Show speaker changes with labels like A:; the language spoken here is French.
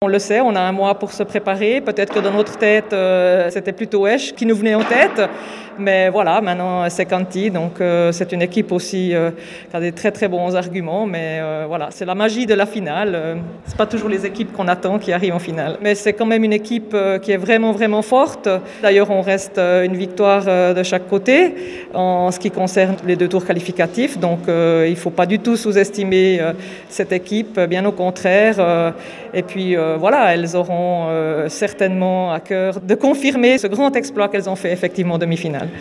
A: On le sait, on a un mois pour se préparer. Peut-être que dans notre tête, c'était plutôt Esch qui nous venait en tête. Mais voilà, maintenant c'est Canty. Donc c'est une équipe aussi qui a des très très bons arguments. Mais voilà, c'est la magie de la finale. C'est pas toujours les équipes qu'on attend qui arrivent en finale. Mais c'est quand même une équipe qui est vraiment vraiment forte. D'ailleurs, on reste une victoire de chaque côté en ce qui concerne les 2 tours qualificatifs. Donc il ne faut pas du tout sous-estimer cette équipe, bien au contraire. Et puis voilà, elles auront certainement à cœur de confirmer ce grand exploit qu'elles ont fait effectivement en demi-finale.